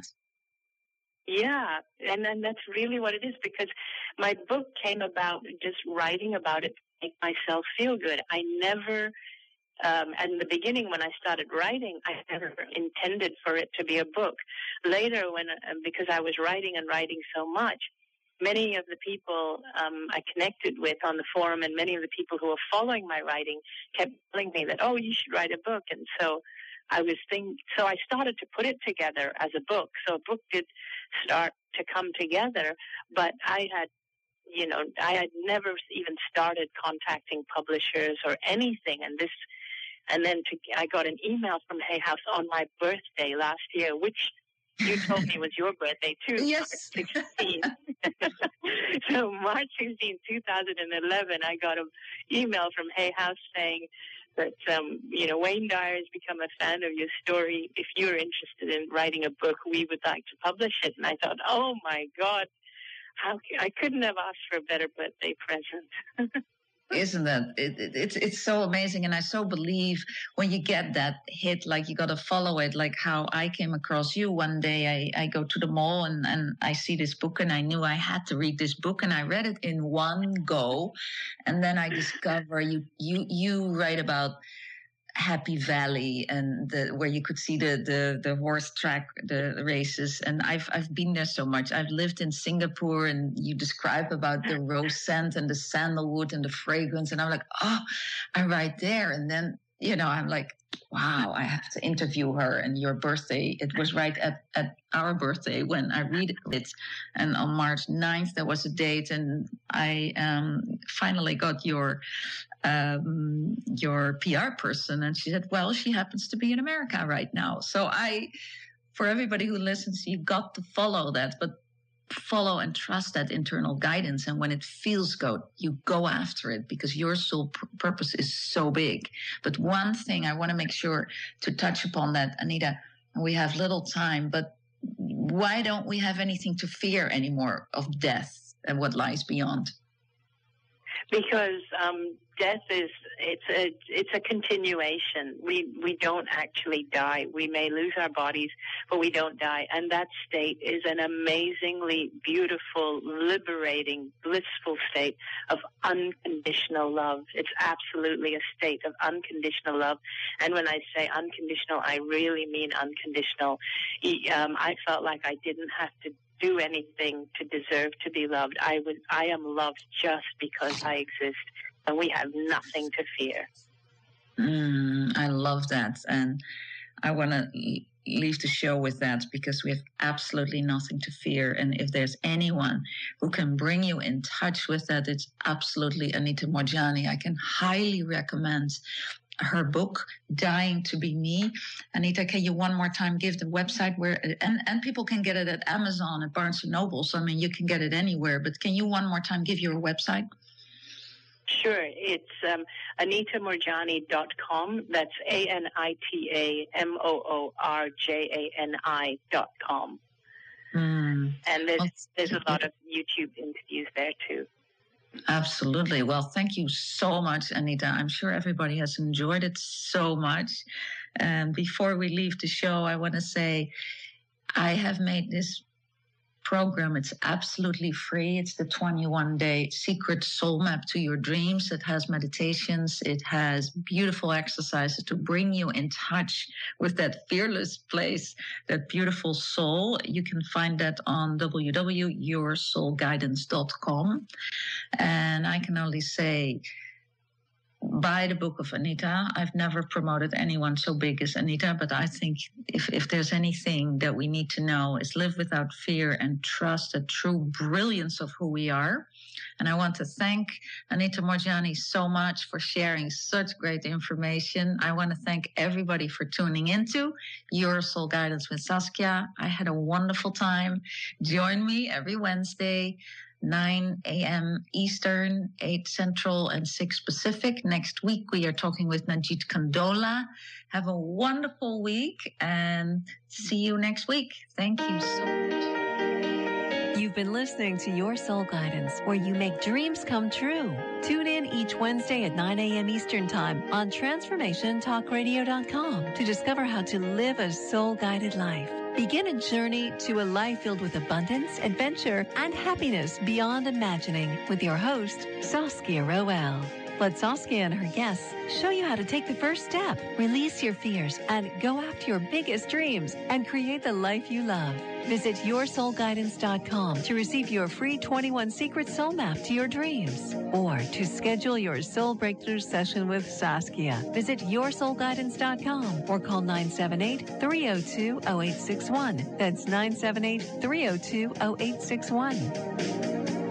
Yeah, and then that's really what it is, because my book came about just writing about it to make myself feel good. I never... in the beginning, when I started writing, I never intended for it to be a book. Later, because I was writing so much, many of the people I connected with on the forum and many of the people who were following my writing kept telling me that, oh, you should write a book. And so so I started to put it together as a book. So a book did start to come together, but I had never even started contacting publishers or anything. And then I got an email from Hay House on my birthday last year, which you told me was your birthday too. Yes. March 16. So March 16, 2011, I got an email from Hay House saying that, Wayne Dyer has become a fan of your story. If you're interested in writing a book, we would like to publish it. And I thought, oh my God, I couldn't have asked for a better birthday present. Isn't that it's so amazing? And I so believe when you get that hit, like you got to follow it, like how I came across you one day. I go to the mall and I see this book, and I knew I had to read this book, and I read it in one go. And then I discover you write about Happy Valley, and where you could see the horse track, the races. And I've been there so much. I've lived in Singapore, and you describe about the rose scent and the sandalwood and the fragrance, and I'm like, oh, I'm right there. And then, I'm like, wow, I have to interview her. And your birthday, it was right at our birthday when I read it. And on March 9th, there was a date, and I finally got your PR person, and she said, well, she happens to be in America right now. So for everybody who listens, you got to follow that, but follow and trust that internal guidance. And when it feels good, you go after it, because your soul purpose is so big. But one thing I want to make sure to touch upon that, Anita, we have little time, but why don't we have anything to fear anymore of death and what lies beyond? Because death it's a continuation. We don't actually die. We may lose our bodies, but we don't die. And that state is an amazingly beautiful, liberating, blissful state of unconditional love. It's absolutely a state of unconditional love. And when I say unconditional, I really mean unconditional. I felt like I didn't have to do anything to deserve to be loved. I am loved just because I exist, and we have nothing to fear. I love that, and I want to leave the show with that, because we have absolutely nothing to fear. And if there's anyone who can bring you in touch with that, it's absolutely Anita Moorjani. I can highly recommend her book, Dying to Be Me. Anita, can you one more time give the website where, and people can get it at Amazon, at Barnes & Noble. So, I mean, you can get it anywhere, but can you one more time give your website? Sure. It's AnitaMoorjani.com. That's AnitaMoorjani.com. And there's a lot of YouTube interviews there too. Absolutely. Well, thank you so much, Anita. I'm sure everybody has enjoyed it so much. And before we leave the show, I want to say I have made this program. It's absolutely free. It's the 21-day secret soul map to your dreams. It has meditations. It has beautiful exercises to bring you in touch with that fearless place, that beautiful soul. You can find that on www.yoursoulguidance.com. And I can only say, buy the book of Anita. I've never promoted anyone so big as Anita, but I think if there's anything that we need to know is live without fear and trust the true brilliance of who we are. And I want to thank Anita Moorjani so much for sharing such great information. I want to thank everybody for tuning into Your Soul Guidance with Saskia. I had a wonderful time. Join me every Wednesday, 9 a.m. Eastern, 8 Central, and 6 Pacific. Next week, we are talking with Najit Kandola. Have a wonderful week, and see you next week. Thank you so much. You've been listening to Your Soul Guidance, where you make dreams come true. Tune in each Wednesday at 9 a.m. Eastern Time on TransformationTalkRadio.com to discover how to live a soul-guided life. Begin a journey to a life filled with abundance, adventure, and happiness beyond imagining with your host, Saskia Roel. Let Saskia and her guests show you how to take the first step, release your fears, and go after your biggest dreams and create the life you love. Visit yoursoulguidance.com to receive your free 21 secret soul map to your dreams. Or to schedule your soul breakthrough session with Saskia, visit yoursoulguidance.com or call 978-302-0861. That's 978-302-0861.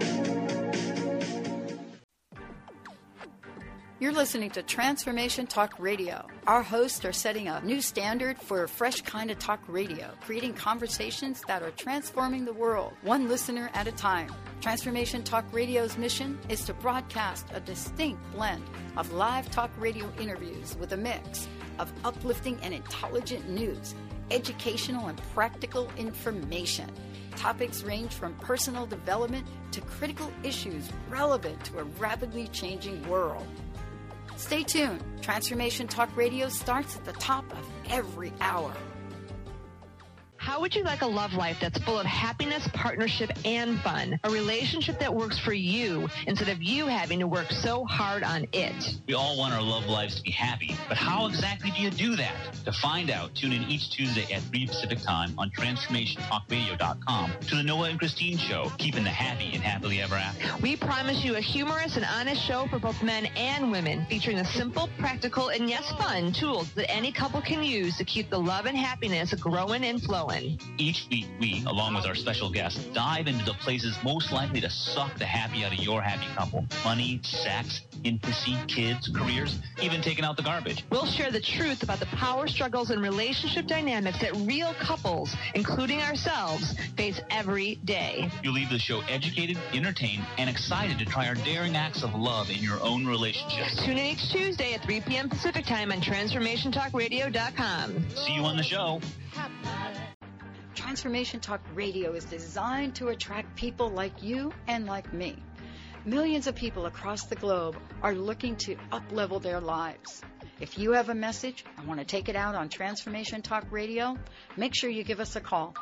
You're listening to Transformation Talk Radio. Our hosts are setting a new standard for a fresh kind of talk radio, creating conversations that are transforming the world, one listener at a time. Transformation Talk Radio's mission is to broadcast a distinct blend of live talk radio interviews with a mix of uplifting and intelligent news, educational and practical information. Topics range from personal development to critical issues relevant to a rapidly changing world. Stay tuned. Transformation Talk Radio starts at the top of every hour. How How would you like a love life that's full of happiness, partnership, and fun? A relationship that works for you instead of you having to work so hard on it. We all want our love lives to be happy, but how exactly do you do that? To find out, tune in each Tuesday at 3 Pacific Time on TransformationTalkRadio.com to the Noah and Christine Show, keeping the happy and happily ever after. We promise you a humorous and honest show for both men and women, featuring the simple, practical, and yes, fun tools that any couple can use to keep the love and happiness growing and flowing. Each week, we, along with our special guests, dive into the places most likely to suck the happy out of your happy couple. Money, sex, intimacy, kids, careers, even taking out the garbage. We'll share the truth about the power struggles and relationship dynamics that real couples, including ourselves, face every day. You'll leave the show educated, entertained, and excited to try our daring acts of love in your own relationships. Tune in each Tuesday at 3 p.m. Pacific Time on TransformationTalkRadio.com. See you on the show. Transformation Talk Radio is designed to attract people like you and like me. Millions of people across the globe are looking to up-level their lives. If you have a message and want to take it out on Transformation Talk Radio, make sure you give us a call,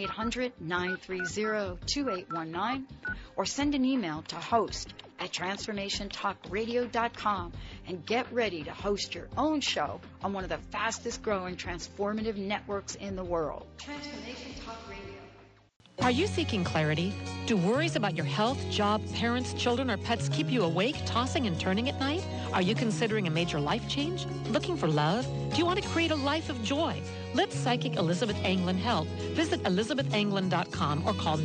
1-800-930-2819, or send an email to host@transformationtalkradio.com and get ready to host your own show on one of the fastest growing transformative networks in the world. Transformation Talk Radio. Are you seeking clarity? Do worries about your health, job, parents, children, or pets keep you awake, tossing and turning at night? Are you considering a major life change? Looking for love? Do you want to create a life of joy? Let psychic Elizabeth Anglin help. Visit ElizabethAnglin.com or call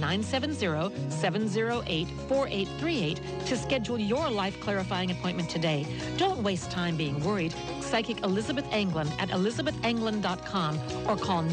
970-708-4838 to schedule your life clarifying appointment today. Don't waste time being worried. Psychic Elizabeth Anglin at ElizabethAnglin.com or call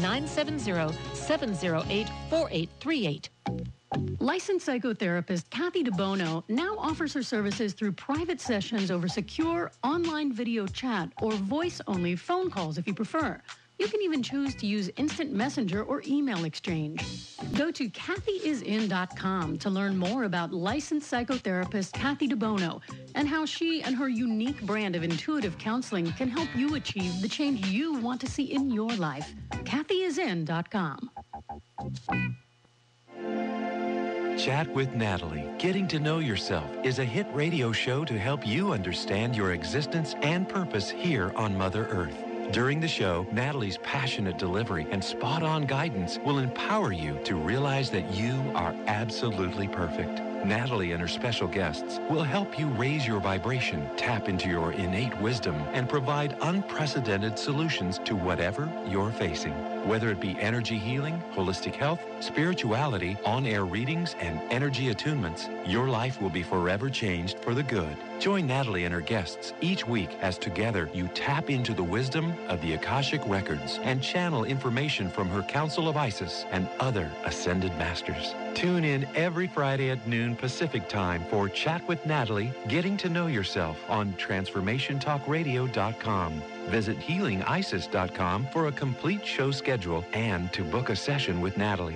970-708-4838. Licensed psychotherapist Kathy DeBono now offers her services through private sessions over secure online video chat or voice-only phone calls if you prefer. You can even choose to use instant messenger or email exchange. Go to kathyisin.com to learn more about licensed psychotherapist Kathy DeBono and how she and her unique brand of intuitive counseling can help you achieve the change you want to see in your life. kathyisin.com. Chat with Natalie, Getting to Know Yourself, is a hit radio show to help you understand your existence and purpose here on Mother Earth. During the show, Natalie's passionate delivery and spot-on guidance will empower you to realize that you are absolutely perfect. Natalie and her special guests will help you raise your vibration, tap into your innate wisdom, and provide unprecedented solutions to whatever you're facing. Whether it be energy healing, holistic health, spirituality, on-air readings, and energy attunements, your life will be forever changed for the good. Join Natalie and her guests each week as together you tap into the wisdom of the Akashic Records and channel information from her Council of Isis and other ascended masters. Tune in every Friday at noon Pacific Time for Chat with Natalie, Getting to Know Yourself on TransformationTalkRadio.com. Visit HealingIsis.com for a complete show schedule and to book a session with Natalie.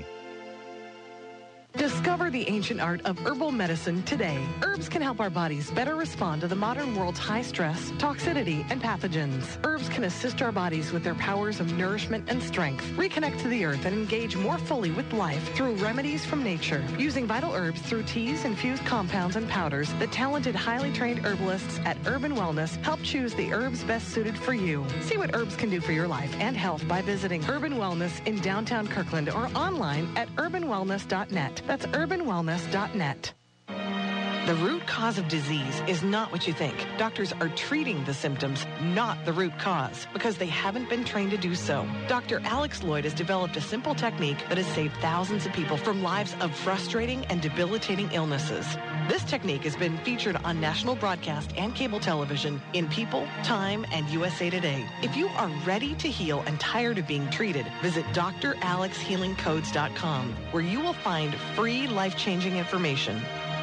Discover the ancient art of herbal medicine today. Herbs can help our bodies better respond to the modern world's high stress, toxicity, and pathogens. Herbs can assist our bodies with their powers of nourishment and strength, reconnect to the earth, and engage more fully with life through remedies from nature. Using vital herbs through teas, infused compounds, and powders, the talented, highly trained herbalists at Urban Wellness help choose the herbs best suited for you. See what herbs can do for your life and health by visiting Urban Wellness in downtown Kirkland or online at urbanwellness.net. That's urbanwellness.net. The root cause of disease is not what you think. Doctors are treating the symptoms, not the root cause, because they haven't been trained to do so. Dr. Alex Lloyd has developed a simple technique that has saved thousands of people from lives of frustrating and debilitating illnesses. This technique has been featured on national broadcast and cable television in People, Time, and USA Today. If you are ready to heal and tired of being treated, visit dralexhealingcodes.com, where you will find free life-changing information.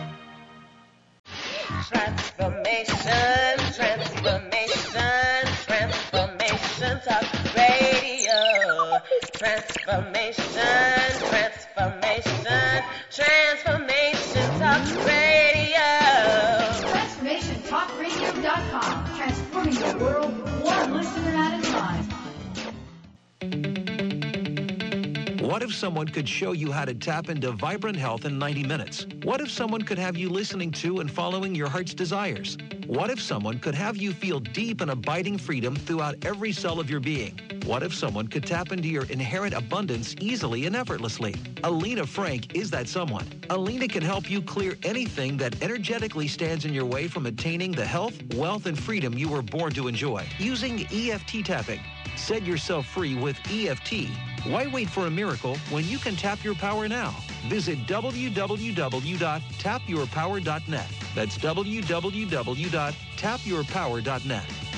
Transformation, transformation, transformation talk radio. Transformation, transformation, transformation talk radio. TransformationTalkRadio.com, transforming the world one listener at a time. What if someone could show you how to tap into vibrant health in 90 minutes? What if someone could have you listening to and following your heart's desires? What if someone could have you feel deep and abiding freedom throughout every cell of your being? What if someone could tap into your inherent abundance easily and effortlessly? Alina Frank is that someone. Alina can help you clear anything that energetically stands in your way from attaining the health, wealth, and freedom you were born to enjoy using EFT tapping. Set yourself free with EFT. Why wait for a miracle when you can tap your power now? Visit www.tapyourpower.net. That's www.tapyourpower.net.